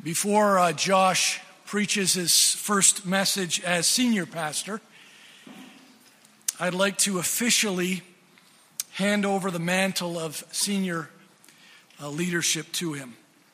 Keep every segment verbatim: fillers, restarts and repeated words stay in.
Before uh, Josh preaches his first message as senior pastor, I'd like to officially hand over the mantle of senior uh, leadership to him.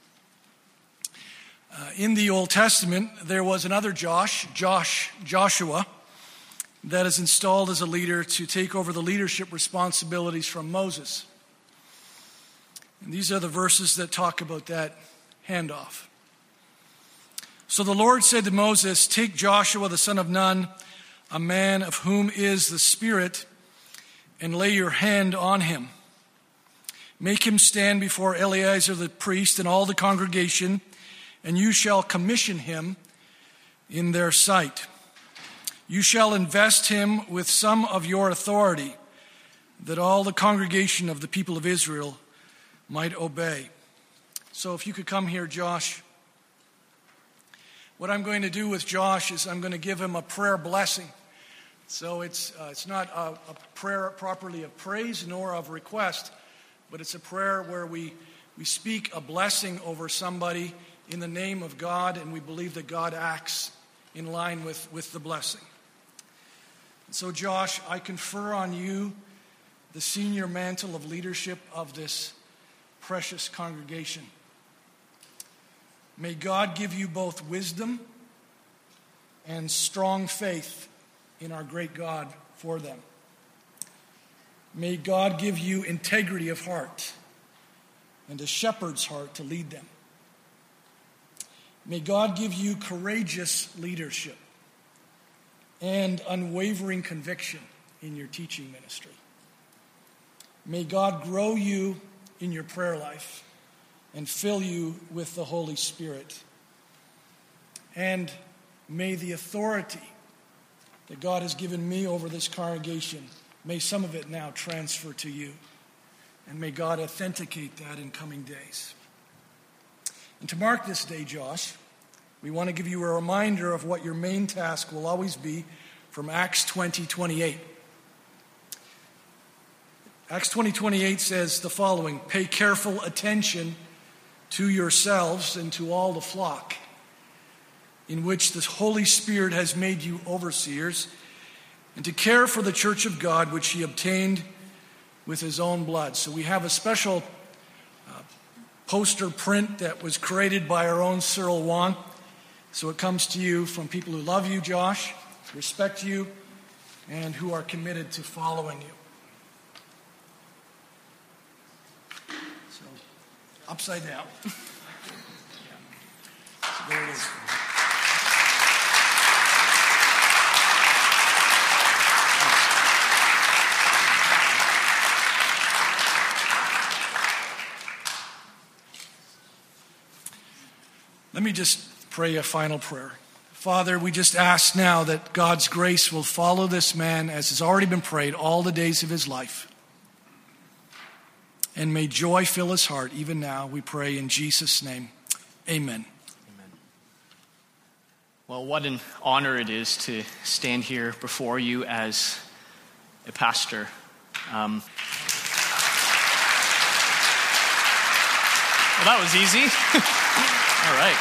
Uh, in the Old Testament, there was another Josh, Josh, Joshua, that is installed as a leader to take over the leadership responsibilities from Moses. And these are the verses that talk about that handoff. So the Lord said to Moses, "Take Joshua the son of Nun, a man of whom is the Spirit, and lay your hand on him. Make him stand before Eleazar the priest and all the congregation, and you shall commission him in their sight. You shall invest him with some of your authority, that all the congregation of the people of Israel might obey." So if you could come here, Josh. What I'm going to do with Josh is I'm going to give him a prayer blessing. So it's uh, it's not a, a prayer properly of praise nor of request, but it's a prayer where we, we speak a blessing over somebody in the name of God, and we believe that God acts in line with, with the blessing. And so Josh, I confer on you the senior mantle of leadership of this precious congregation. May God give you both wisdom and strong faith in our great God for them. May God give you integrity of heart and a shepherd's heart to lead them. May God give you courageous leadership and unwavering conviction in your teaching ministry. May God grow you in your prayer life and fill you with the Holy Spirit. And may the authority that God has given me over this congregation, may some of it now transfer to you. And may God authenticate that in coming days. And to mark this day, Josh, we want to give you a reminder of what your main task will always be from Acts twenty twenty-eight. Acts twenty twenty-eight says the following: "Pay careful attention to yourselves and to all the flock, in which the Holy Spirit has made you overseers, and to care for the church of God, which he obtained with his own blood." So we have a special uh, poster print that was created by our own Cyril Wong. So it comes to you from people who love you, Josh, respect you, and who are committed to following you. So, upside down. Yeah. So there it is. Let me just pray a final prayer. Father, we just ask now that God's grace will follow this man, as has already been prayed, all the days of his life. And may joy fill his heart even now, we pray in Jesus' name. Amen. Amen. Well, what an honor it is to stand here before you as a pastor. Um, well, that was easy. All right.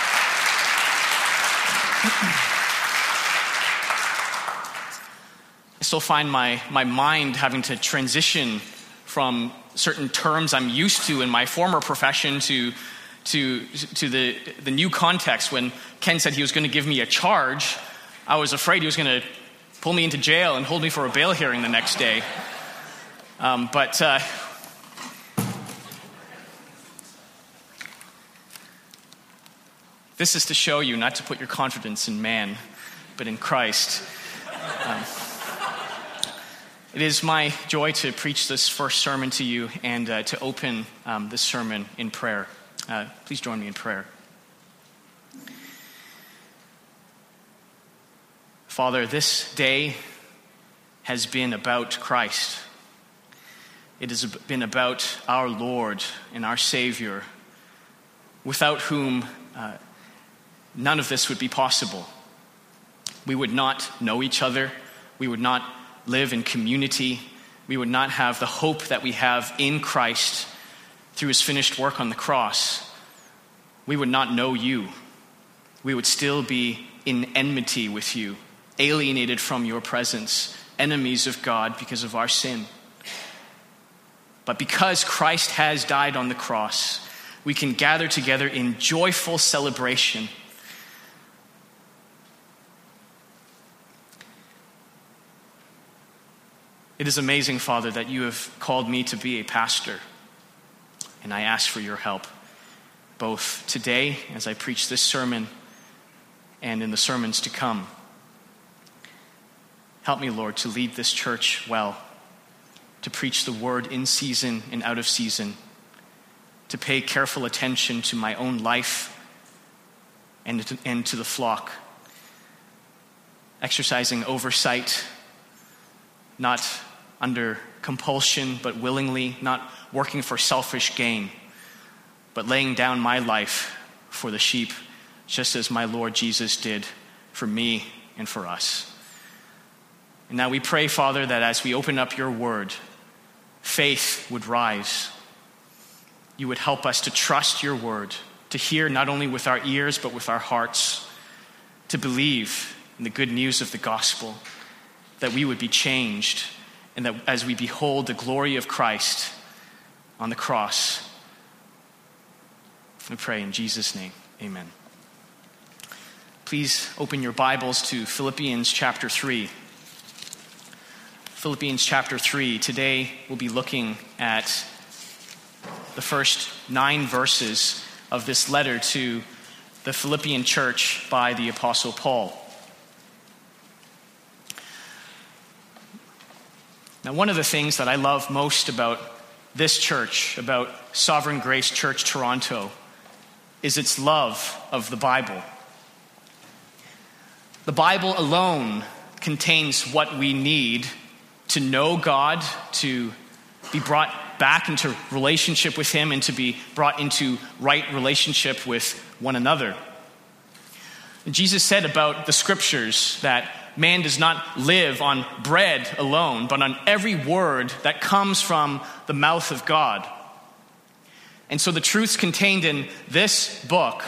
I still find my, my mind having to transition from certain terms I'm used to in my former profession to to to the, the new context. When Ken said he was going to give me a charge, I was afraid he was going to pull me into jail and hold me for a bail hearing the next day. Um, but... Uh, This is to show you not to put your confidence in man, but in Christ. Um, it is my joy to preach this first sermon to you and uh, to open um, this sermon in prayer. Uh, please join me in prayer. Father, this day has been about Christ. It has been about our Lord and our Savior, without whom uh, none of this would be possible. We would not know each other. We would not live in community. We would not have the hope that we have in Christ through his finished work on the cross. We would not know you. we would still be in enmity with you, alienated from your presence, enemies of God because of our sin. But because Christ has died on the cross, we can gather together in joyful celebration. It is amazing, Father, that you have called me to be a pastor, and I ask for your help, both today as I preach this sermon and in the sermons to come. Help me, Lord, to lead this church well, to preach the word in season and out of season, to pay careful attention to my own life and to, and to the flock, exercising oversight, not under compulsion, but willingly, not working for selfish gain, but laying down my life for the sheep, just as my Lord Jesus did for me and for us. And now we pray, Father, that as we open up your word, faith would rise. You would help us to trust your word, to hear not only with our ears, but with our hearts, to believe in the good news of the gospel, that we would be changed, and that as we behold the glory of Christ on the cross, we pray in Jesus' name, amen. Please open your Bibles to Philippians chapter three. Philippians chapter three. Today we'll be looking at the first nine verses of this letter to the Philippian church by the Apostle Paul. Now, one of the things that I love most about this church, about Sovereign Grace Church Toronto, is its love of the Bible. The Bible alone contains what we need to know God, to be brought back into relationship with him, and to be brought into right relationship with one another. Jesus said about the scriptures that man does not live on bread alone, but on every word that comes from the mouth of God. And so the truths contained in this book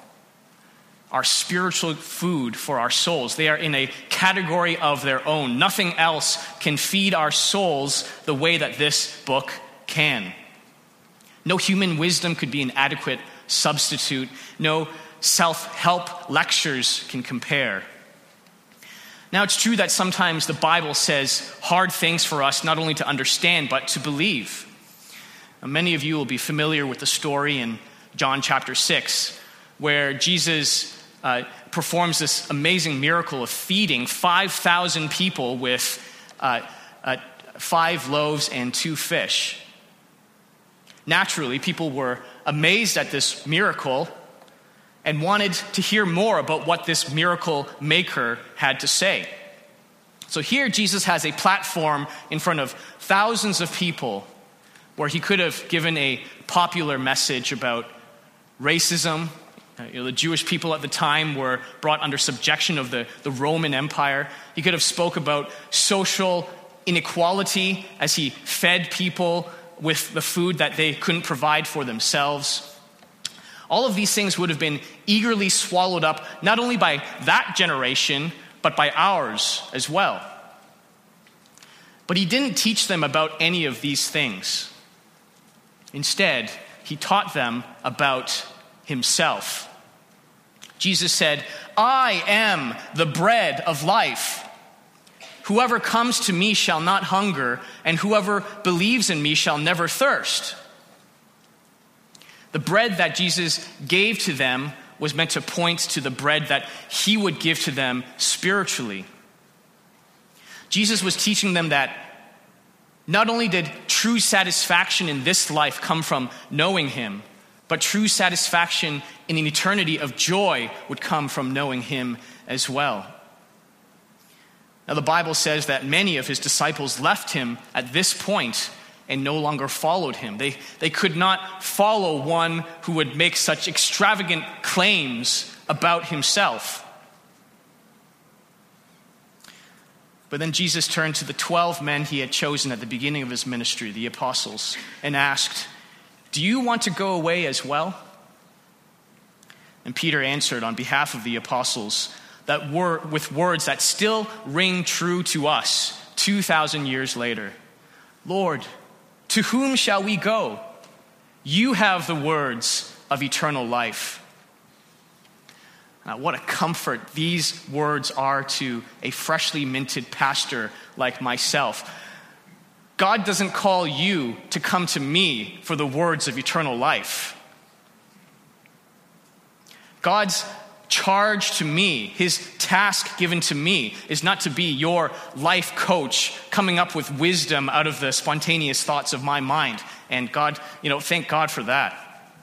are spiritual food for our souls. They are in a category of their own. Nothing else can feed our souls the way that this book can. No human wisdom could be an adequate substitute. No self-help lectures can compare. Now, it's true that sometimes the Bible says hard things for us not only to understand, but to believe. Now, many of you will be familiar with the story in John chapter six, where Jesus uh, performs this amazing miracle of feeding five thousand people with uh, uh, five loaves and two fish. Naturally, people were amazed at this miracle and wanted to hear more about what this miracle maker had to say. So here Jesus has a platform in front of thousands of people where he could have given a popular message about racism. Uh, you know, the Jewish people at the time were brought under subjection of the, the Roman Empire. He could have spoke about social inequality as he fed people with the food that they couldn't provide for themselves. All of these things would have been eagerly swallowed up, not only by that generation, but by ours as well. But he didn't teach them about any of these things. Instead, he taught them about himself. Jesus said, "I am the bread of life. Whoever comes to me shall not hunger, and whoever believes in me shall never thirst." The bread that Jesus gave to them was meant to point to the bread that he would give to them spiritually. Jesus was teaching them that not only did true satisfaction in this life come from knowing him, but true satisfaction in an eternity of joy would come from knowing him as well. Now, the Bible says that many of his disciples left him at this point and no longer followed him. They, they could not follow one who would make such extravagant claims about himself. But then Jesus turned to the twelve men he had chosen at the beginning of his ministry, the apostles, and asked, "Do you want to go away as well?" And Peter answered on behalf of the apostles that were with words that still ring true to us two thousand years later. Lord, to whom shall we go? You have the words of eternal life. Now, what a comfort these words are to a freshly minted pastor like myself. God doesn't call you to come to me for the words of eternal life. God's charge to me, his task given to me, is not to be your life coach coming up with wisdom out of the spontaneous thoughts of my mind. And God, you know, thank God for that.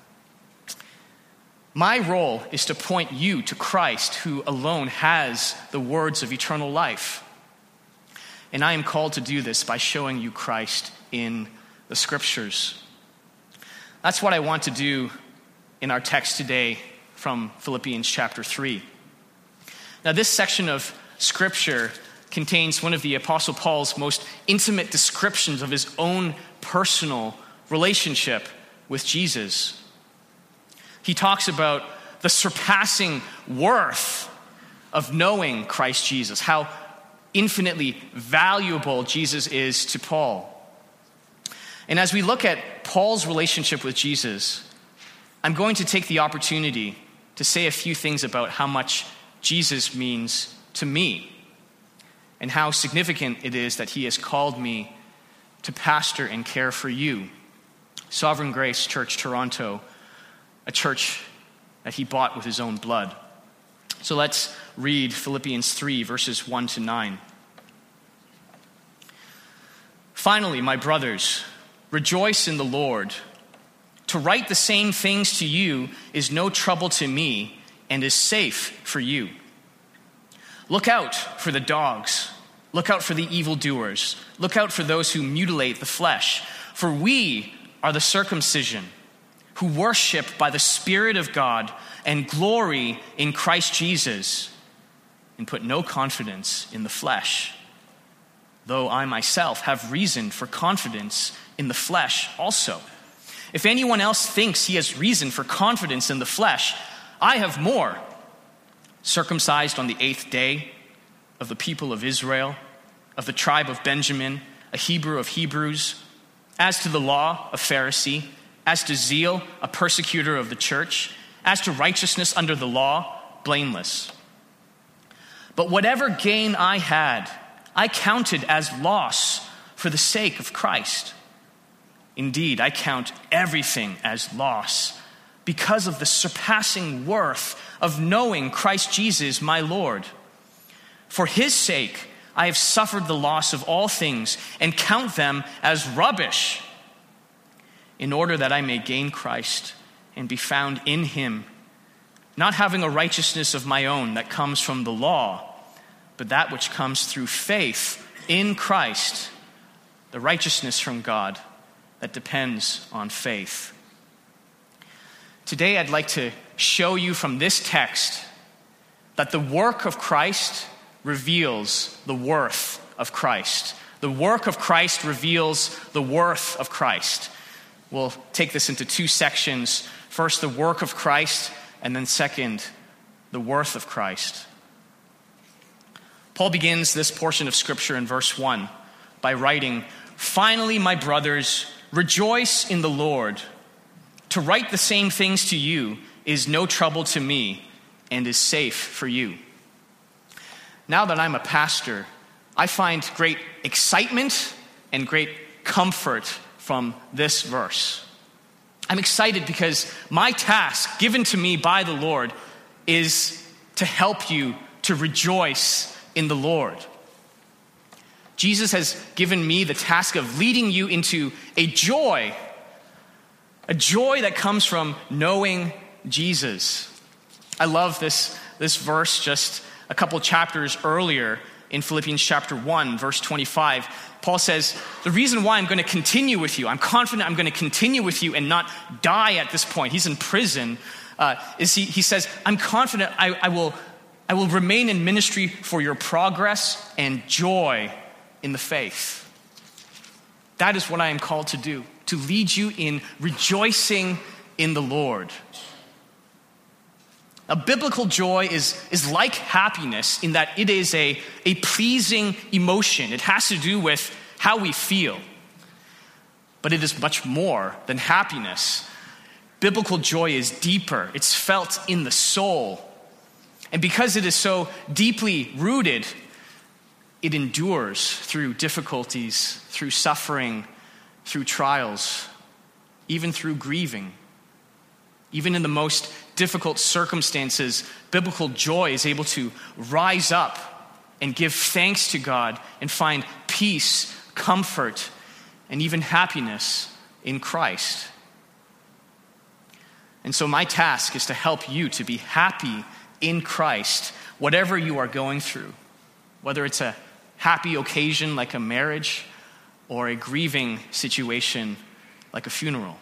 My role is to point you to Christ, who alone has the words of eternal life. And I am called to do this by showing you Christ in the scriptures. That's what I want to do in our text today from Philippians chapter three. Now, this section of scripture contains one of the Apostle Paul's most intimate descriptions of his own personal relationship with Jesus. He talks about the surpassing worth of knowing Christ Jesus, how infinitely valuable Jesus is to Paul. And as we look at Paul's relationship with Jesus, I'm going to take the opportunity to say a few things about how much Jesus means to me and how significant it is that he has called me to pastor and care for you, Sovereign Grace Church Toronto, a church that he bought with his own blood. So let's read Philippians three, verses one to nine. Finally, my brothers, rejoice in the Lord. To write the same things to you is no trouble to me and is safe for you. Look out for the dogs. Look out for the evildoers. Look out for those who mutilate the flesh. For we are the circumcision, who worship by the Spirit of God and glory in Christ Jesus, and put no confidence in the flesh. Though I myself have reason for confidence in the flesh also. If anyone else thinks he has reason for confidence in the flesh, I have more. Circumcised on the eighth day, of the people of Israel, of the tribe of Benjamin, a Hebrew of Hebrews, as to the law, a Pharisee, as to zeal, a persecutor of the church, as to righteousness under the law, blameless. But whatever gain I had, I counted as loss for the sake of Christ. Indeed, I count everything as loss because of the surpassing worth of knowing Christ Jesus, my Lord. For his sake, I have suffered the loss of all things and count them as rubbish, in order that I may gain Christ and be found in him, not having a righteousness of my own that comes from the law, but that which comes through faith in Christ, the righteousness from God that depends on faith. Today, I'd like to show you from this text that the work of Christ reveals the worth of Christ. The work of Christ reveals the worth of Christ. We'll take this into two sections. First, the work of Christ, and then second, the worth of Christ. Paul begins this portion of Scripture in verse one by writing, "Finally, my brothers, rejoice in the Lord. To write the same things to you is no trouble to me and is safe for you." Now that I'm a pastor, I find great excitement and great comfort from this verse. I'm excited because my task given to me by the Lord is to help you to rejoice in the Lord. Jesus has given me the task of leading you into a joy, a joy that comes from knowing Jesus. I love this, this verse just a couple chapters earlier in Philippians chapter one, verse twenty-five. Paul says, the reason why I'm going to continue with you, I'm confident I'm going to continue with you and not die at this point. He's in prison. Uh, is he, he says, I'm confident I, I will I will remain in ministry for your progress and joy in the faith. That is what I am called to do, to lead you in rejoicing in the Lord. Now, biblical joy is, is like happiness in that it is a, a pleasing emotion. It has to do with how we feel. But it is much more than happiness. Biblical joy is deeper. It's felt in the soul. And because it is so deeply rooted, it endures through difficulties, through suffering, through trials, even through grieving. Even in the most difficult circumstances, biblical joy is able to rise up and give thanks to God and find peace, comfort, and even happiness in Christ. And so my task is to help you to be happy in Christ, whatever you are going through, whether it's a happy occasion like a marriage or a grieving situation like a funeral.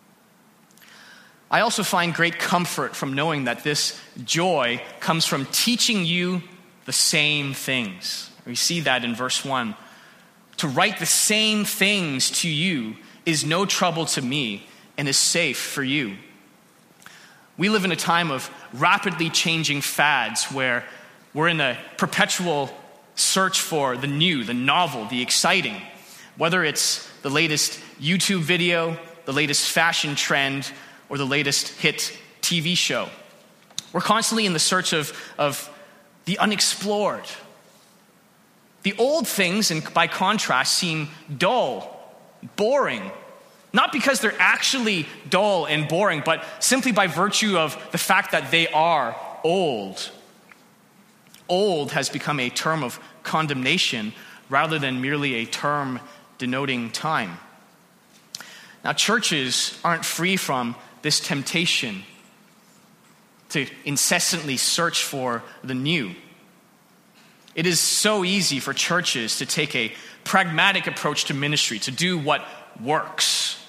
I also find great comfort from knowing that this joy comes from teaching you the same things. We see that in verse one. To write the same things to you is no trouble to me and is safe for you. We live in a time of rapidly changing fads where we're in a perpetual search for the new, the novel, the exciting. Whether it's the latest YouTube video, the latest fashion trend, or the latest hit T V show. We're constantly in the search of, of the unexplored. The old things, and by contrast, seem dull, boring. Not because they're actually dull and boring, but simply by virtue of the fact that they are old. Old has become a term of condemnation rather than merely a term denoting time. Now, churches aren't free from this temptation to incessantly search for the new. It is so easy for churches to take a pragmatic approach to ministry, to do what works.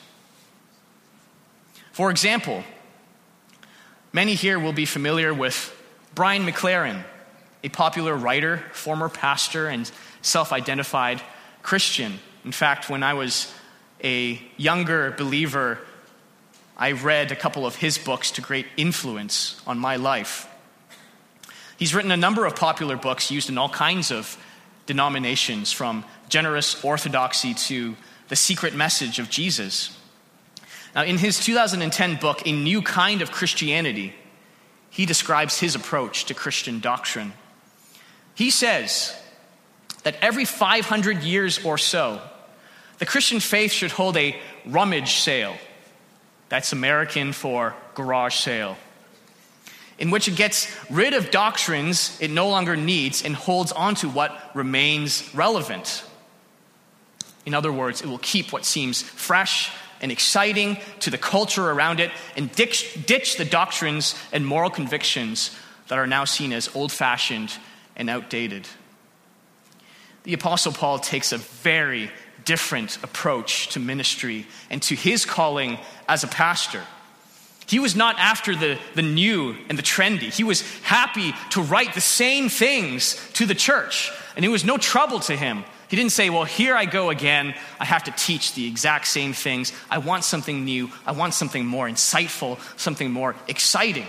For example, many here will be familiar with Brian McLaren, a popular writer, former pastor, and self-identified Christian. In fact, when I was a younger believer, I read a couple of his books to great influence on my life. He's written a number of popular books used in all kinds of denominations, from generous orthodoxy to the secret message of Jesus. Now, in his two thousand ten book, A New Kind of Christianity, he describes his approach to Christian doctrine. He says that every five hundred years or so, the Christian faith should hold a rummage sale. That's American for garage sale, in which it gets rid of doctrines it no longer needs and holds onto what remains relevant. In other words, it will keep what seems fresh and exciting to the culture around it and ditch, ditch the doctrines and moral convictions that are now seen as old-fashioned and outdated. The Apostle Paul takes a very different approach to ministry and to his calling as a pastor. He was not after the, the new and the trendy. He was happy to write the same things to the church, and it was no trouble to him. He didn't say, well, here I go again. I have to teach the exact same things. I want something new. I want something more insightful, something more exciting.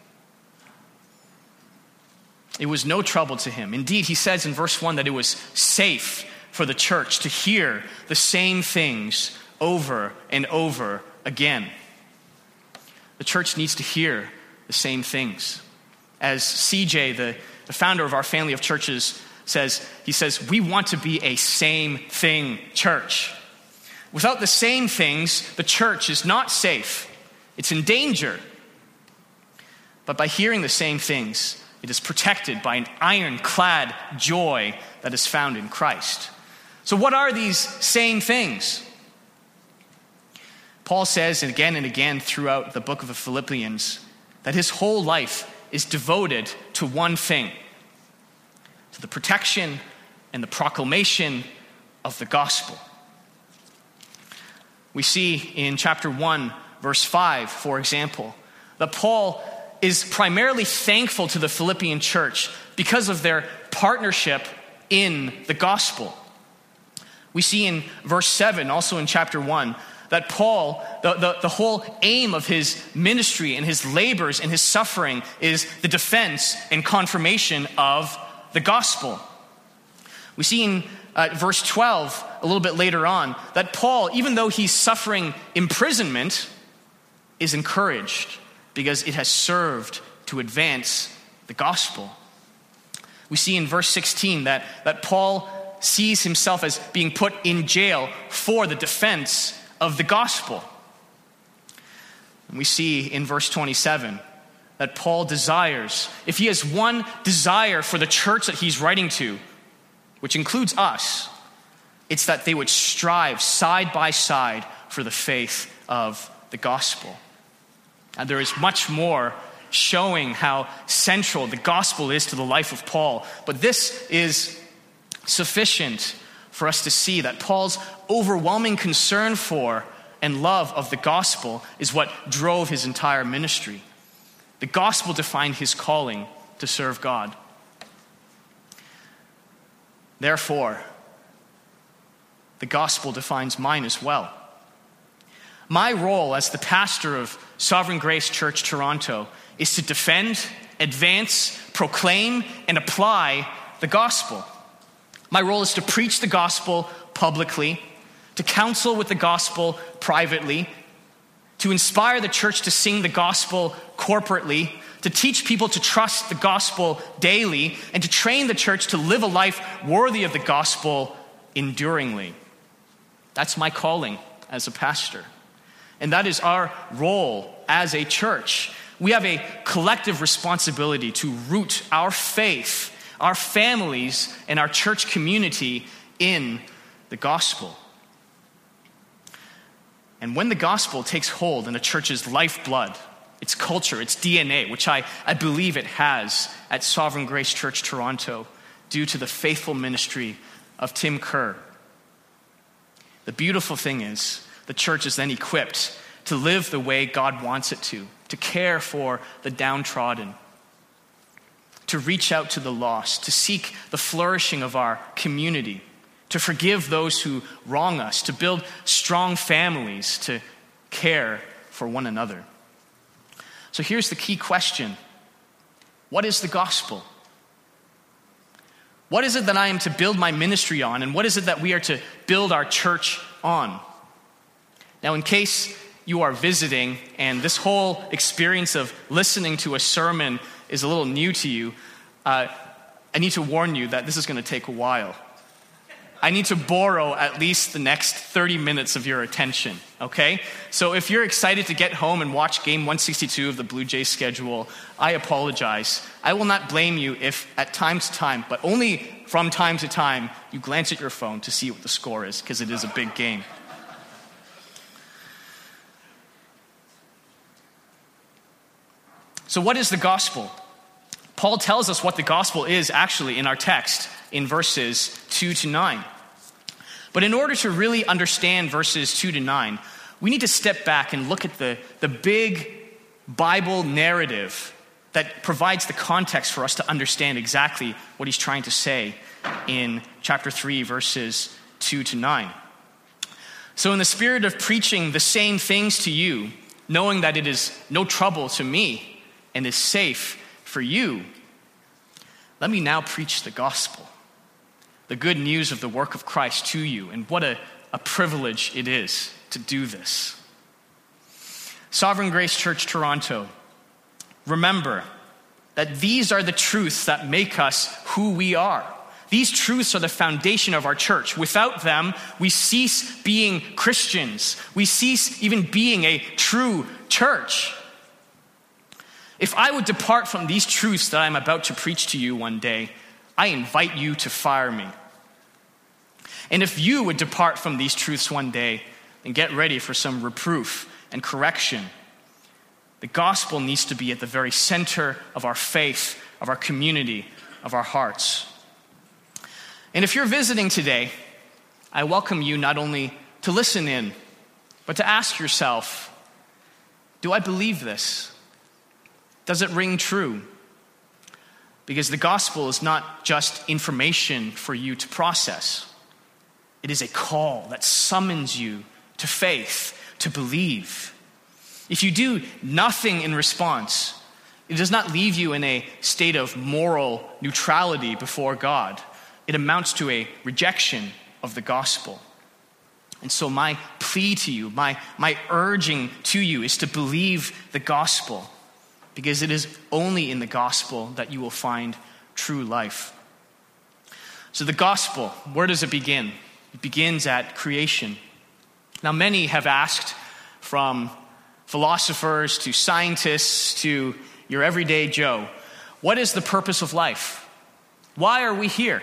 It was no trouble to him. Indeed, he says in verse one that it was safe for the church to hear the same things over and over again. The church needs to hear the same things. As C J, the, the founder of our family of churches, says, he says, we want to be a same thing church. Without the same things, the church is not safe. It's in danger. But by hearing the same things, it is protected by an ironclad joy that is found in Christ. So what are these same things? Paul says again and again throughout the book of the Philippians that his whole life is devoted to one thing, to the protection and the proclamation of the gospel. We see in chapter one, verse five, for example, that Paul is primarily thankful to the Philippian church because of their partnership in the gospel. We see in verse seven, also in chapter one, that Paul, the, the, the whole aim of his ministry and his labors and his suffering is the defense and confirmation of the gospel. We see in uh, verse twelve, a little bit later on, that Paul, even though he's suffering imprisonment, is encouraged because it has served to advance the gospel. We see in verse sixteen that, that Paul sees himself as being put in jail for the defense of the gospel. And we see in verse twenty-seven that Paul desires, if he has one desire for the church that he's writing to, which includes us, it's that they would strive side by side for the faith of the gospel. And there is much more showing how central the gospel is to the life of Paul, but this is sufficient for us to see that Paul's overwhelming concern for and love of the gospel is what drove his entire ministry. The gospel defined his calling to serve God. Therefore, the gospel defines mine as well. My role as the pastor of Sovereign Grace Church Toronto is to defend, advance, proclaim, and apply the gospel. My role is to preach the gospel publicly, to counsel with the gospel privately, to inspire the church to sing the gospel corporately, to teach people to trust the gospel daily, and to train the church to live a life worthy of the gospel enduringly. That's my calling as a pastor. And that is our role as a church. We have a collective responsibility to root our faith, our families, and our church community in the gospel. And when the gospel takes hold in a church's lifeblood, its culture, its D N A, which I, I believe it has at Sovereign Grace Church Toronto, due to the faithful ministry of Tim Kerr, the beautiful thing is the church is then equipped to live the way God wants it to, to care for the downtrodden, to reach out to the lost, to seek the flourishing of our community, to forgive those who wrong us, to build strong families, to care for one another. So here's the key question. What is the gospel? What is it that I am to build my ministry on, and what is it that we are to build our church on? Now, in case you are visiting and this whole experience of listening to a sermon is a little new to you, uh, I need to warn you that this is going to take a while. I need to borrow at least the next thirty minutes of your attention, okay? So if you're excited to get home and watch game one sixty-two of the Blue Jays schedule, I apologize. I will not blame you if at time to time, but only from time to time, you glance at your phone to see what the score is, because it is a big game. So what is the gospel? Paul tells us what the gospel is actually in our text in verses two to nine. But in order to really understand verses two to nine, we need to step back and look at the, the big Bible narrative that provides the context for us to understand exactly what he's trying to say in chapter three, verses two to nine. So in the spirit of preaching the same things to you, knowing that it is no trouble to me and is safe for you, let me now preach the gospel, the good news of the work of Christ to you, and what a, a privilege it is to do this. Sovereign Grace Church Toronto, remember that these are the truths that make us who we are. These truths are the foundation of our church. Without them, we cease being Christians. We cease even being a true church. If I would depart from these truths that I'm about to preach to you one day, I invite you to fire me. And if you would depart from these truths one day, then get ready for some reproof and correction. The gospel needs to be at the very center of our faith, of our community, of our hearts. And if you're visiting today, I welcome you not only to listen in, but to ask yourself, do I believe this? Does it ring true? Because the gospel is not just information for you to process. It is a call that summons you to faith, to believe. If you do nothing in response, it does not leave you in a state of moral neutrality before God. It amounts to a rejection of the gospel. And so my plea to you, my, my urging to you is to believe the gospel, because it is only in the gospel that you will find true life. So the gospel, where does it begin? It begins at creation. Now, many have asked, from philosophers to scientists to your everyday Joe, what is the purpose of life? Why are we here?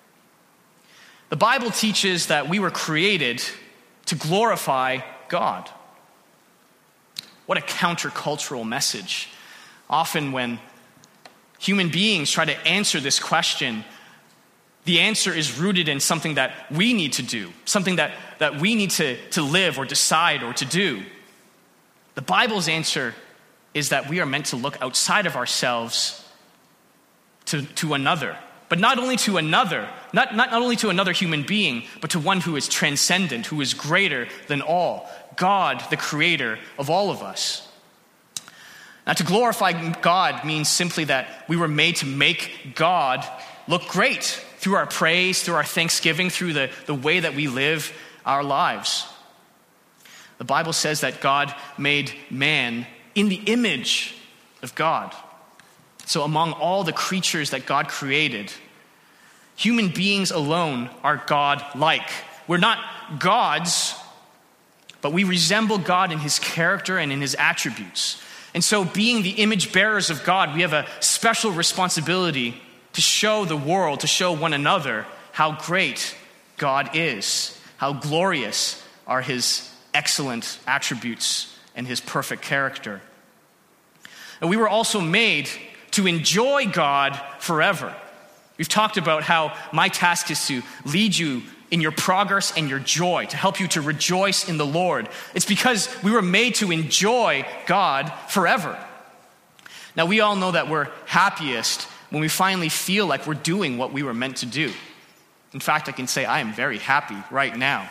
The Bible teaches that we were created to glorify God. What a countercultural message. Often when human beings try to answer this question, the answer is rooted in something that we need to do, something that, that we need to, to live or decide or to do. The Bible's answer is that we are meant to look outside of ourselves to, to another. But not only to another, not, not, not only to another human being, but to one who is transcendent, who is greater than all, God, the creator of all of us. Now, to glorify God means simply that we were made to make God look great through our praise, through our thanksgiving, through the, the way that we live our lives. The Bible says that God made man in the image of God. So among all the creatures that God created, human beings alone are God-like. We're not gods, but we resemble God in his character and in his attributes. And so being the image bearers of God, we have a special responsibility to show the world, to show one another how great God is, how glorious are his excellent attributes and his perfect character. And we were also made to enjoy God forever. We've talked about how my task is to lead you in your progress and your joy, to help you to rejoice in the Lord. It's because we were made to enjoy God forever. Now, we all know that we're happiest when we finally feel like we're doing what we were meant to do. In fact, I can say I am very happy right now.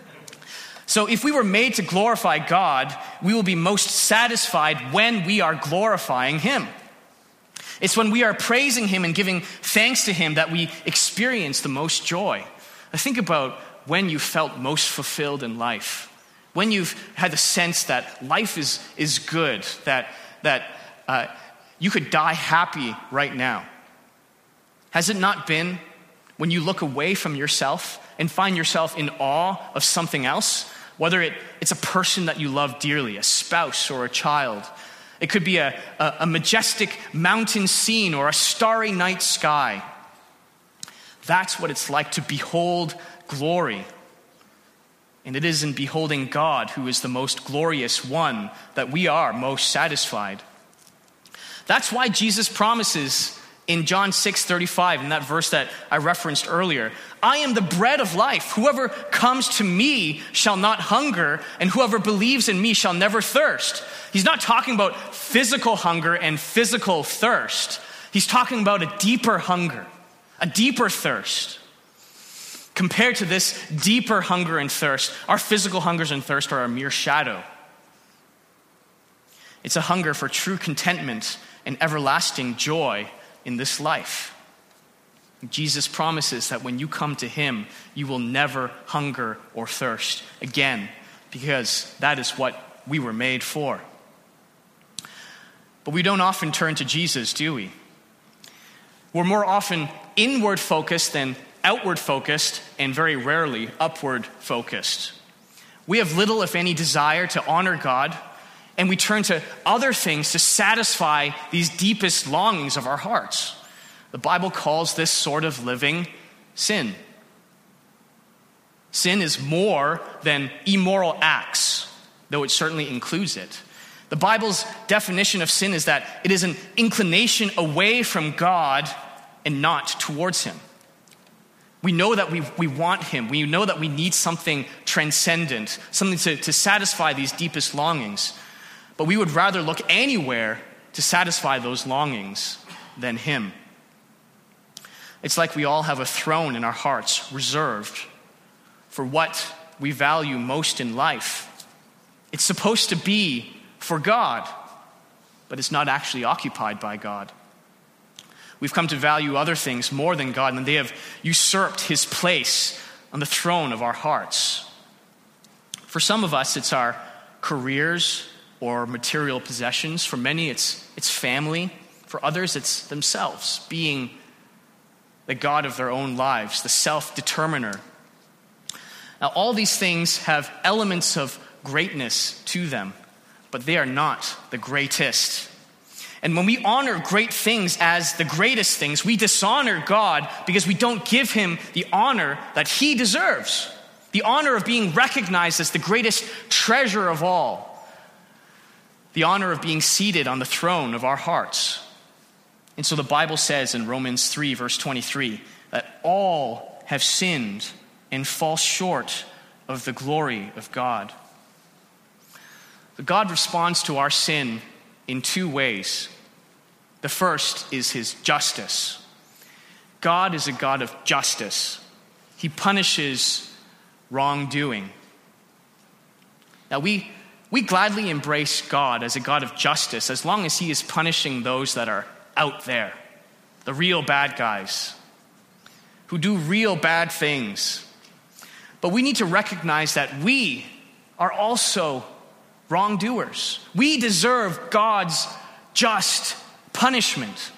So if we were made to glorify God, we will be most satisfied when we are glorifying him. It's when we are praising him and giving thanks to him that we experience the most joy. Now think about when you felt most fulfilled in life, when you've had the sense that life is, is good, that, that uh, you could die happy right now. Has it not been when you look away from yourself and find yourself in awe of something else, whether it, it's a person that you love dearly, a spouse or a child? It could be a, a, a majestic mountain scene or a starry night sky. That's what it's like to behold glory. And it is in beholding God, who is the most glorious one, that we are most satisfied. That's why Jesus promises in John six thirty-five, in that verse that I referenced earlier, I am the bread of life. Whoever comes to me shall not hunger, and whoever believes in me shall never thirst. He's not talking about physical hunger and physical thirst. He's talking about a deeper hunger, a deeper thirst. Compared to this deeper hunger and thirst, our physical hungers and thirst are a mere shadow. It's a hunger for true contentment and everlasting joy in this life. Jesus promises that when you come to him, you will never hunger or thirst again, because that is what we were made for. But we don't often turn to Jesus, do we? We're more often inward focused than outward focused, and very rarely upward focused. We have little, if any, desire to honor God, and we turn to other things to satisfy these deepest longings of our hearts. The Bible calls this sort of living sin. Sin is more than immoral acts, though it certainly includes it. The Bible's definition of sin is that it is an inclination away from God and not towards him. We know that we, we want him. We know that we need something transcendent, something to, to satisfy these deepest longings. But we would rather look anywhere to satisfy those longings than him. It's like we all have a throne in our hearts reserved for what we value most in life. It's supposed to be for God, but it's not actually occupied by God. We've come to value other things more than God, and they have usurped his place on the throne of our hearts. For some of us, it's our careers or material possessions. For many, it's, it's family. For others, it's themselves, being the God of their own lives, the self-determiner. Now, all these things have elements of greatness to them, but they are not the greatest. And when we honor great things as the greatest things, we dishonor God because we don't give him the honor that he deserves. The honor of being recognized as the greatest treasure of all. The honor of being seated on the throne of our hearts. And so the Bible says in Romans three, verse twenty-three, that all have sinned and fall short of the glory of God. But God responds to our sin in two ways. The first is his justice. God is a God of justice. He punishes wrongdoing. Now we, we gladly embrace God as a God of justice as long as he is punishing those that are out there, the real bad guys, who do real bad things. But we need to recognize that we are also wrongdoers. We deserve God's just punishment.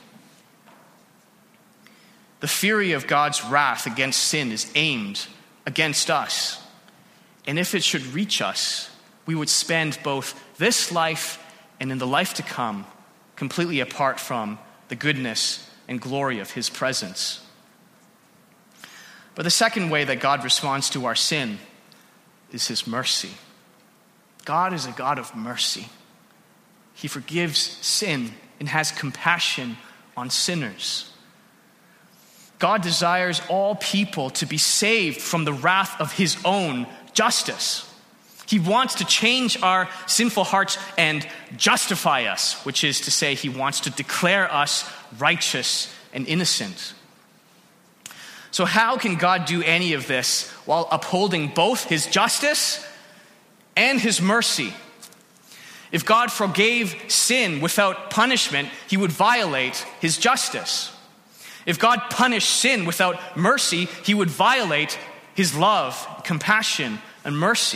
The fury of God's wrath against sin is aimed against us. And if it should reach us, we would spend both this life and in the life to come completely apart from the goodness and glory of his presence. But the second way that God responds to our sin is his mercy. God is a God of mercy. He forgives sin and has compassion on sinners. God desires all people to be saved from the wrath of his own justice. He wants to change our sinful hearts and justify us, which is to say, he wants to declare us righteous and innocent. So how can God do any of this while upholding both his justice and his mercy? If God forgave sin without punishment, he would violate his justice. If God punished sin without mercy, he would violate his love, compassion, and mercy.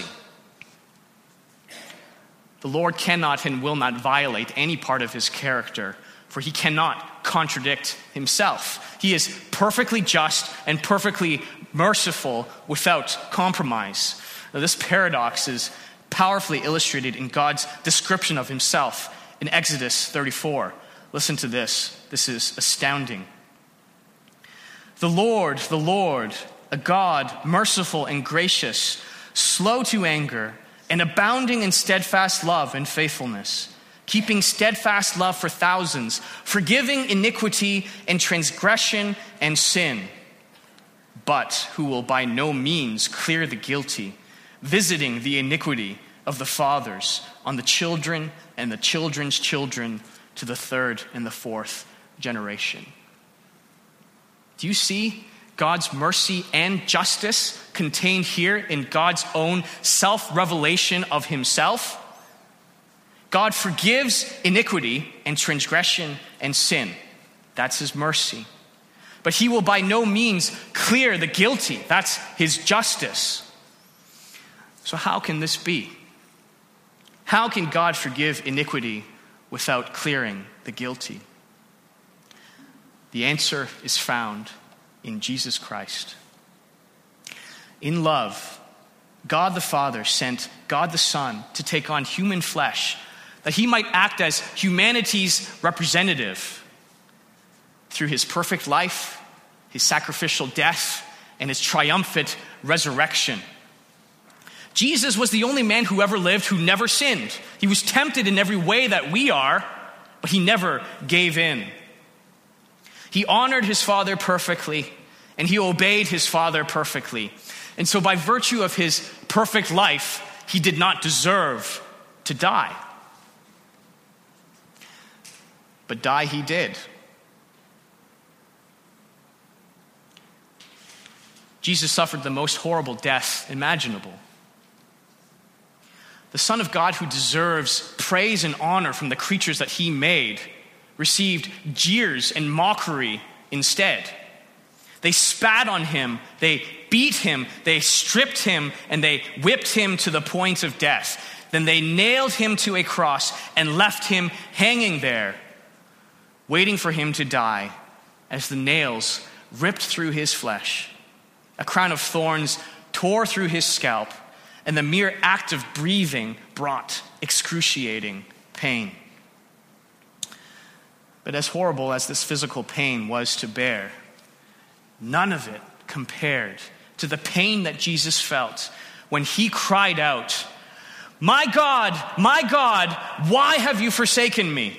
The Lord cannot and will not violate any part of his character, for he cannot contradict himself. He is perfectly just and perfectly merciful without compromise. Now, this paradox is powerfully illustrated in God's description of himself in Exodus thirty-four. Listen to this. This is astounding. The Lord, the Lord, a God merciful and gracious, slow to anger, and abounding in steadfast love and faithfulness, keeping steadfast love for thousands, forgiving iniquity and transgression and sin, but who will by no means clear the guilty, visiting the iniquity of the fathers on the children and the children's children to the third and the fourth generation. Do you see God's mercy and justice contained here in God's own self-revelation of himself? God forgives iniquity and transgression and sin. That's his mercy. But he will by no means clear the guilty. That's his justice. So how can this be? How can God forgive iniquity without clearing the guilty? The answer is found in Jesus Christ. In love, God the Father sent God the Son to take on human flesh, that he might act as humanity's representative through his perfect life, his sacrificial death, and his triumphant resurrection. Jesus was the only man who ever lived who never sinned. He was tempted in every way that we are, but he never gave in. He honored his Father perfectly, and he obeyed his Father perfectly. And so by virtue of his perfect life, he did not deserve to die. But die he did. Jesus suffered the most horrible death imaginable. the Son of God who deserves praise and honor from the creatures that he made, received jeers and mockery instead. They spat on him, they beat him, they stripped him, and they whipped him to the point of death. Then they nailed him to a cross and left him hanging there, waiting for him to die as the nails ripped through his flesh. A crown of thorns tore through his scalp, and the mere act of breathing brought excruciating pain. But as horrible as this physical pain was to bear, none of it compared to the pain that Jesus felt when he cried out, "My God, my God, why have you forsaken me?"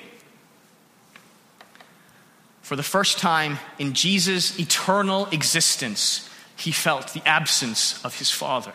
For the first time in Jesus' eternal existence, he felt the absence of his Father.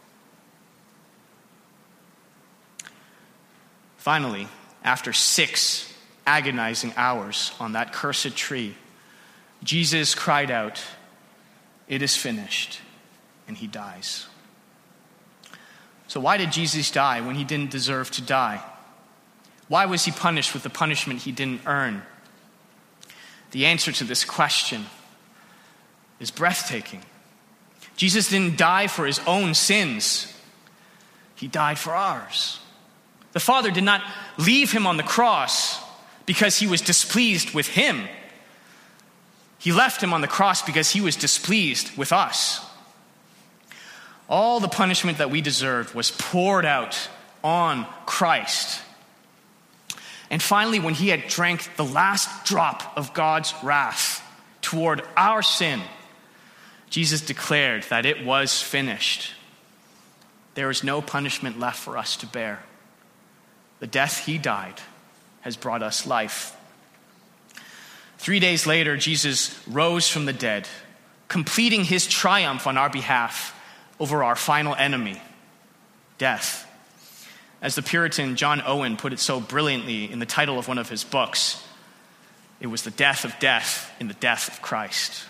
Finally, after six agonizing hours on that cursed tree, Jesus cried out, "It is finished," and he dies. So why did Jesus die when he didn't deserve to die? Why was he punished with the punishment he didn't earn? The answer to this question is breathtaking. Jesus didn't die for his own sins. He died for ours. The Father did not leave him on the cross because he was displeased with him. He left him on the cross because he was displeased with us. All the punishment that we deserved was poured out on Christ. And finally, when he had drank the last drop of God's wrath toward our sin, Jesus declared that it was finished. There is no punishment left for us to bear. The death he died has brought us life. Three days later, Jesus rose from the dead, completing his triumph on our behalf over our final enemy, death. As the Puritan John Owen put it so brilliantly in the title of one of his books, it was the death of death in the death of Christ.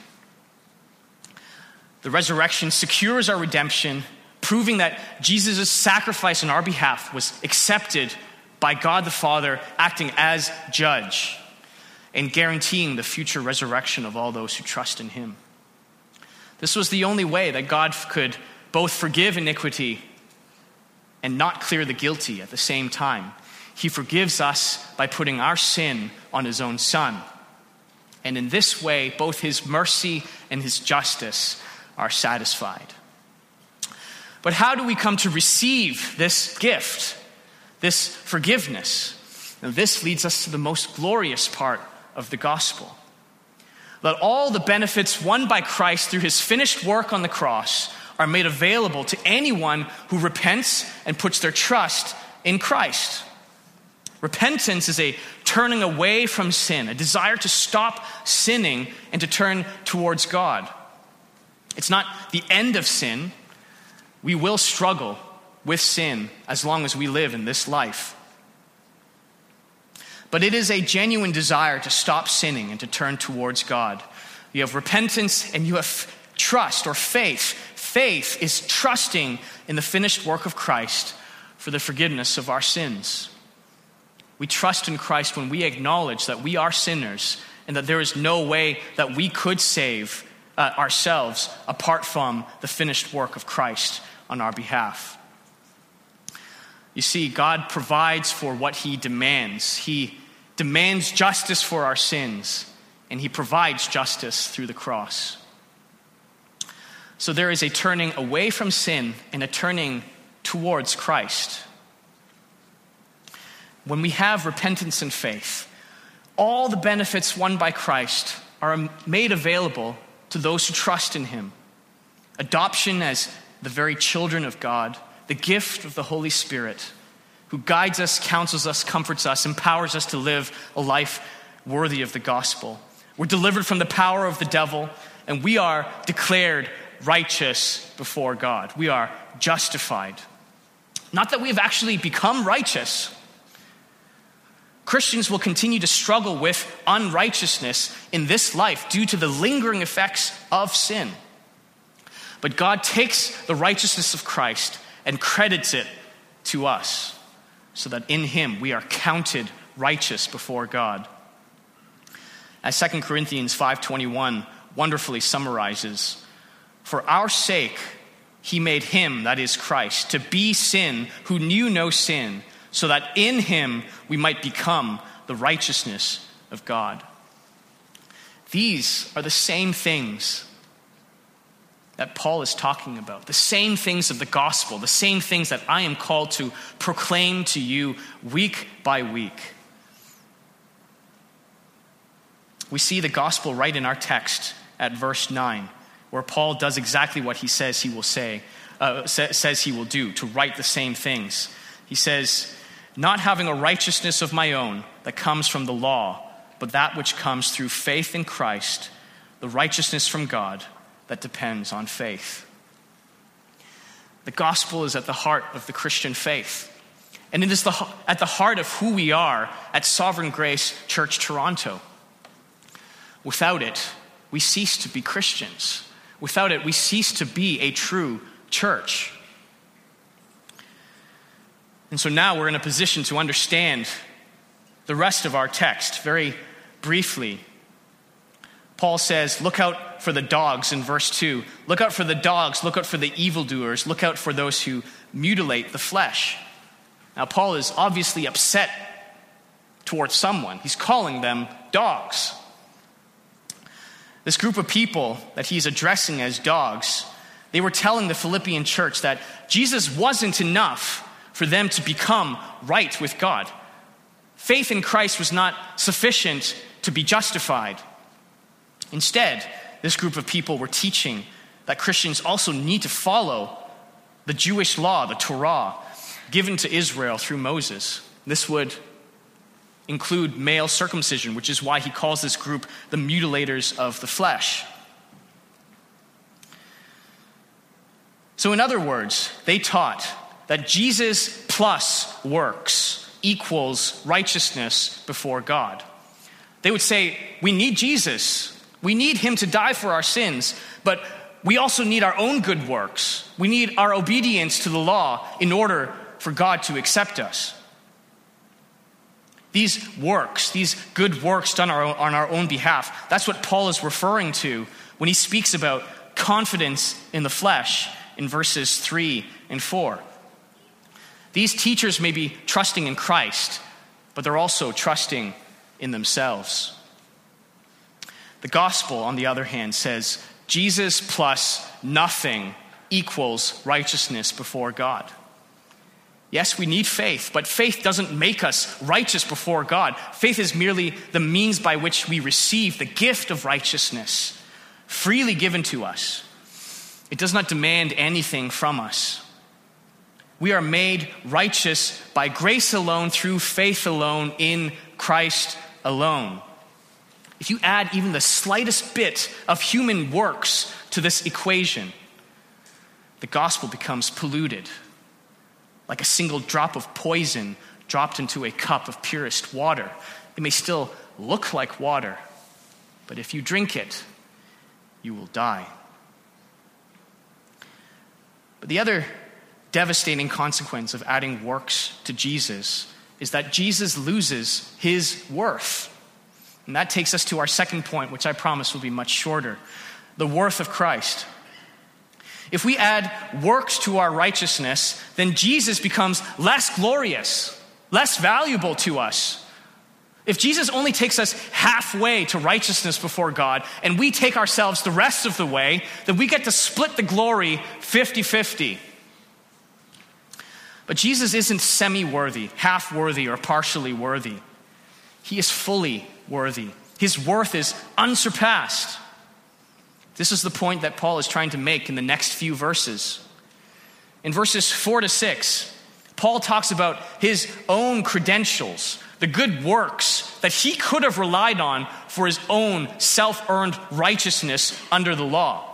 The resurrection secures our redemption, proving that Jesus' sacrifice on our behalf was accepted by God the Father, acting as judge, and guaranteeing the future resurrection of all those who trust in him. This was the only way that God could both forgive iniquity and not clear the guilty at the same time. He forgives us by putting our sin on his own Son. And in this way, both his mercy and his justice are satisfied. But how do we come to receive this gift, this forgiveness? Now, this leads us to the most glorious part of the gospel. That all the benefits won by Christ through his finished work on the cross are made available to anyone who repents and puts their trust in Christ. Repentance is a turning away from sin, a desire to stop sinning and to turn towards God. It's not the end of sin. We will struggle with sin as long as we live in this life. But it is a genuine desire to stop sinning and to turn towards God. You have repentance and you have trust or faith. Faith is trusting in the finished work of Christ for the forgiveness of our sins. We trust in Christ when we acknowledge that we are sinners and that there is no way that we could save uh, ourselves apart from the finished work of Christ on our behalf. You see, God provides for what he demands. He demands justice for our sins, and he provides justice through the cross. So there is a turning away from sin and a turning towards Christ. When we have repentance and faith, all the benefits won by Christ are made available to those who trust in him. Adoption as the very children of God, the gift of the Holy Spirit, who guides us, counsels us, comforts us, empowers us to live a life worthy of the gospel. We're delivered from the power of the devil, and we are declared righteous before God. We are justified. Not that we have actually become righteous. Christians will continue to struggle with unrighteousness in this life due to the lingering effects of sin. But God takes the righteousness of Christ and credits it to us, so that in him we are counted righteous before God. As Second Corinthians five twenty-one wonderfully summarizes, for our sake he made him, that is Christ, to be sin who knew no sin, so that in him we might become the righteousness of God. These are the same things that Paul is talking about, the same things of the gospel, the same things that I am called to proclaim to you week by week. We see the gospel right in our text at verse nine, where Paul does exactly what he says he will say, uh, sa- says he will do, to write the same things. He says, not having a righteousness of my own that comes from the law, but that which comes through faith in Christ, the righteousness from God that depends on faith. The gospel is at the heart of the Christian faith. And it is the, at the heart of who we are at Sovereign Grace Church Toronto. Without it, we cease to be Christians. Without it, we cease to be a true church. And so now we're in a position to understand the rest of our text very briefly. Paul says, look out for the dogs in verse two. Look out for the dogs, look out for the evildoers, look out for those who mutilate the flesh. Now, Paul is obviously upset towards someone. He's calling them dogs. This group of people that he's addressing as dogs, they were telling the Philippian church that Jesus wasn't enough for them to become right with God. Faith in Christ was not sufficient to be justified. Instead, this group of people were teaching that Christians also need to follow the Jewish law, the Torah, given to Israel through Moses. This would include male circumcision, which is why he calls this group the mutilators of the flesh. So in other words, they taught that Jesus plus works equals righteousness before God. They would say, we need Jesus. We need him to die for our sins, but we also need our own good works. We need our obedience to the law in order for God to accept us. These works, these good works done our own, on our own behalf, that's what Paul is referring to when he speaks about confidence in the flesh in verses three and four. These teachers may be trusting in Christ, but they're also trusting in themselves. The gospel, on the other hand, says Jesus plus nothing equals righteousness before God. Yes, we need faith, but faith doesn't make us righteous before God. Faith is merely the means by which we receive the gift of righteousness freely given to us. It does not demand anything from us. We are made righteous by grace alone, through faith alone, in Christ alone. If you add even the slightest bit of human works to this equation, the gospel becomes polluted, like a single drop of poison dropped into a cup of purest water. It may still look like water, but if you drink it, you will die. But the other devastating consequence of adding works to Jesus is that Jesus loses his worth. And that takes us to our second point, which I promise will be much shorter: the worth of Christ. If we add works to our righteousness, then Jesus becomes less glorious, less valuable to us. If Jesus only takes us halfway to righteousness before God, and we take ourselves the rest of the way, then we get to split the glory fifty-fifty. But Jesus isn't semi-worthy, half-worthy, or partially worthy. He is fully worthy. His worth is unsurpassed. This is the point that Paul is trying to make in the next few verses. In verses four to six, Paul talks about his own credentials, the good works that he could have relied on for his own self-earned righteousness under the law.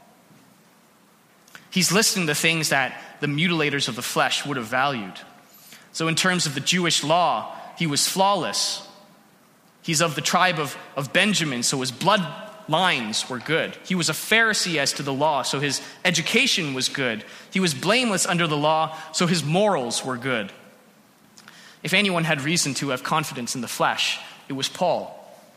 He's listing the things that the mutilators of the flesh would have valued. So in terms of the Jewish law, he was flawless. He's of the tribe of, of Benjamin, so his blood lines were good. He was a Pharisee as to the law, so his education was good. He was blameless under the law, so his morals were good. If anyone had reason to have confidence in the flesh, it was Paul.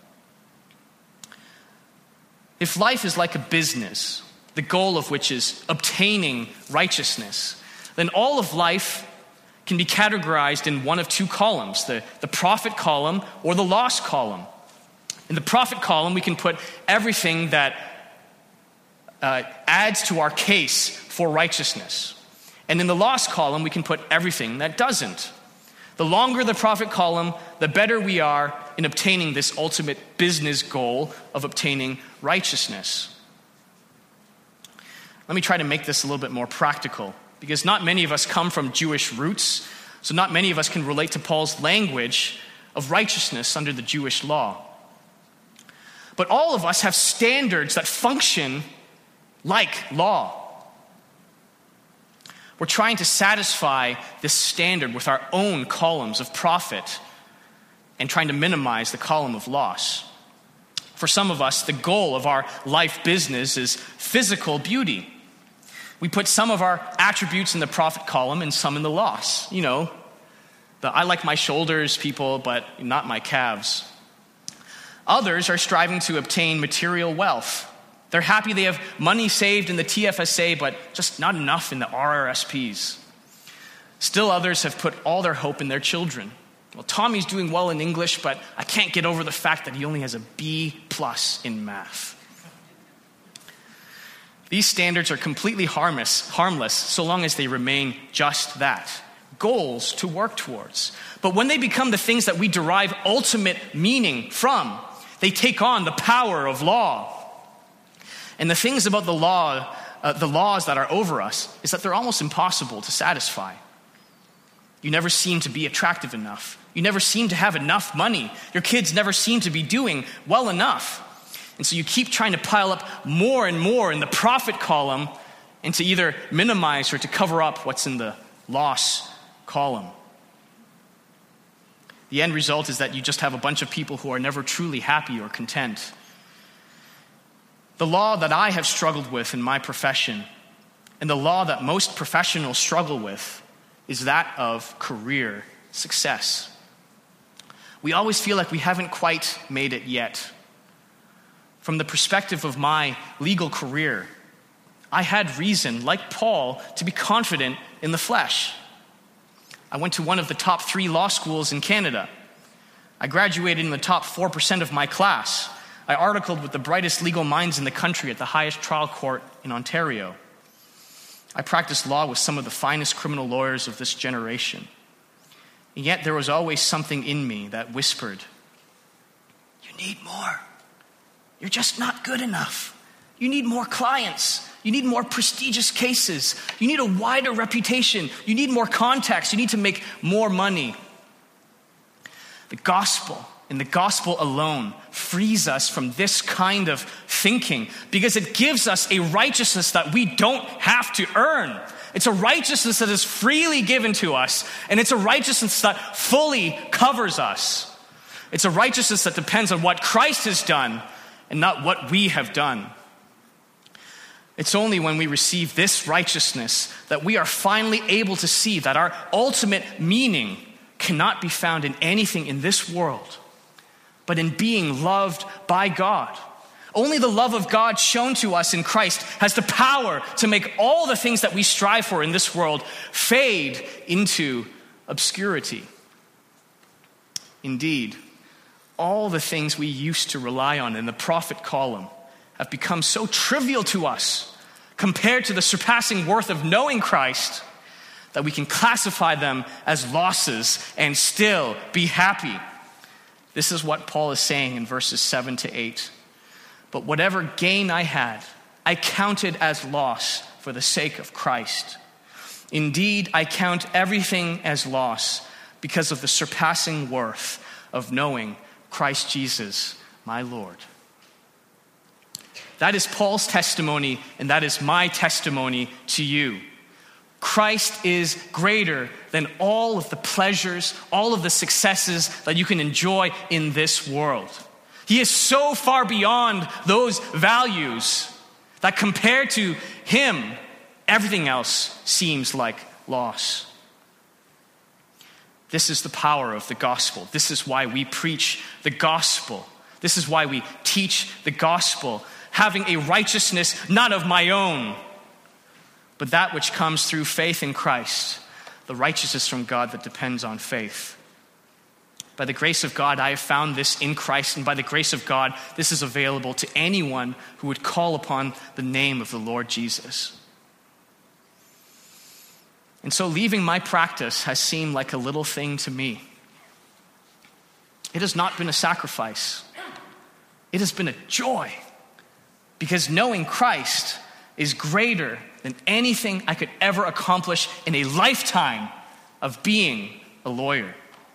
If life is like a business, the goal of which is obtaining righteousness, then all of life can be categorized in one of two columns, the, the profit column or the loss column. In the profit column, we can put everything that uh, adds to our case for righteousness. And in the loss column, we can put everything that doesn't. The longer the profit column, the better we are in obtaining this ultimate business goal of obtaining righteousness. Let me try to make this a little bit more practical, because not many of us come from Jewish roots, so not many of us can relate to Paul's language of righteousness under the Jewish law. But all of us have standards that function like law. We're trying to satisfy this standard with our own columns of profit and trying to minimize the column of loss. For some of us, the goal of our life business is physical beauty. We put some of our attributes in the profit column and some in the loss. You know, the I like my shoulders people, but not my calves. Others are striving to obtain material wealth. They're happy they have money saved in the T F S A, but just not enough in the R R S Ps. Still others have put all their hope in their children. Well, Tommy's doing well in English, but I can't get over the fact that he only has a B plus in math. These standards are completely harmless, harmless so long as they remain just that, goals to work towards. But when they become the things that we derive ultimate meaning from, they take on the power of law. And the things about the law, uh, the laws that are over us, is that they're almost impossible to satisfy. You never seem to be attractive enough. You never seem to have enough money. Your kids never seem to be doing well enough. And so you keep trying to pile up more and more in the profit column and to either minimize or to cover up what's in the loss column. The end result is that you just have a bunch of people who are never truly happy or content. The law that I have struggled with in my profession, and the law that most professionals struggle with, is that of career success. We always feel like we haven't quite made it yet. From the perspective of my legal career, I had reason, like Paul, to be confident in the flesh. I went to one of the top three law schools in Canada. I graduated in the top four percent of my class. I articled with the brightest legal minds in the country at the highest trial court in Ontario. I practiced law with some of the finest criminal lawyers of this generation. And yet there was always something in me that whispered, "You need more. You're just not good enough. You need more clients. You need more prestigious cases. You need a wider reputation. You need more contacts. You need to make more money." The gospel, and the gospel alone, frees us from this kind of thinking because it gives us a righteousness that we don't have to earn. It's a righteousness that is freely given to us, and it's a righteousness that fully covers us. It's a righteousness that depends on what Christ has done and not what we have done. It's only when we receive this righteousness that we are finally able to see that our ultimate meaning cannot be found in anything in this world, but in being loved by God. Only the love of God shown to us in Christ has the power to make all the things that we strive for in this world fade into obscurity. Indeed, all the things we used to rely on in the profit column have become so trivial to us compared to the surpassing worth of knowing Christ that we can classify them as losses and still be happy. This is what Paul is saying in verses seven to eight. "But whatever gain I had, I counted as loss for the sake of Christ. Indeed, I count everything as loss because of the surpassing worth of knowing Christ Jesus, my Lord." That is Paul's testimony, and that is my testimony to you. Christ is greater than all of the pleasures, all of the successes that you can enjoy in this world. He is so far beyond those values that compared to him, everything else seems like loss. This is the power of the gospel. This is why we preach the gospel. This is why we teach the gospel, having a righteousness not of my own, but that which comes through faith in Christ, the righteousness from God that depends on faith. By the grace of God, I have found this in Christ, and by the grace of God, this is available to anyone who would call upon the name of the Lord Jesus. And so leaving my practice has seemed like a little thing to me. It has not been a sacrifice. It has been a joy, because knowing Christ is greater than anything I could ever accomplish in a lifetime of being a lawyer.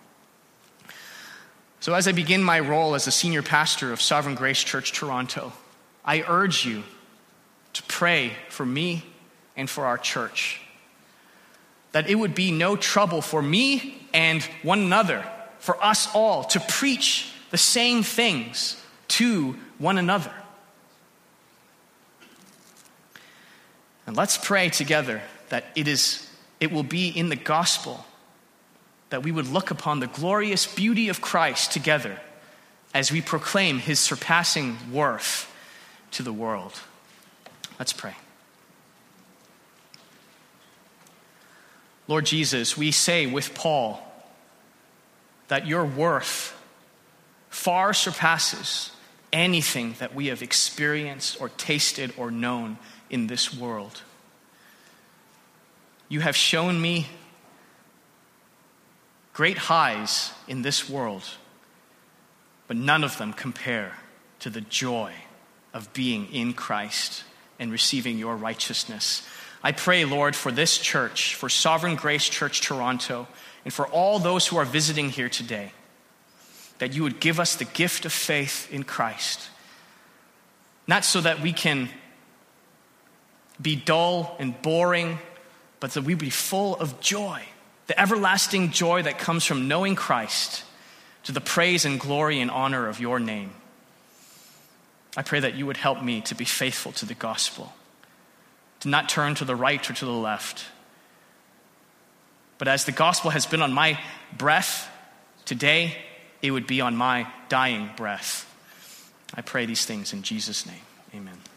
So as I begin my role as a senior pastor of Sovereign Grace Church Toronto, I urge you to pray for me and for our church, that it would be no trouble for me and one another, for us all, to preach the same things to one another. And let's pray together that it is, it will be in the gospel that we would look upon the glorious beauty of Christ together as we proclaim his surpassing worth to the world. Let's pray. Lord Jesus, we say with Paul that your worth far surpasses anything that we have experienced or tasted or known in this world. You have shown me great highs in this world, but none of them compare to the joy of being in Christ and receiving your righteousness. I pray, Lord, for this church, for Sovereign Grace Church Toronto, and for all those who are visiting here today, that you would give us the gift of faith in Christ. Not so that we can be dull and boring, but that we be full of joy, the everlasting joy that comes from knowing Christ, to the praise and glory and honor of your name. I pray that you would help me to be faithful to the gospel, to not turn to the right or to the left. But as the gospel has been on my breath today, it would be on my dying breath. I pray these things in Jesus' name. Amen.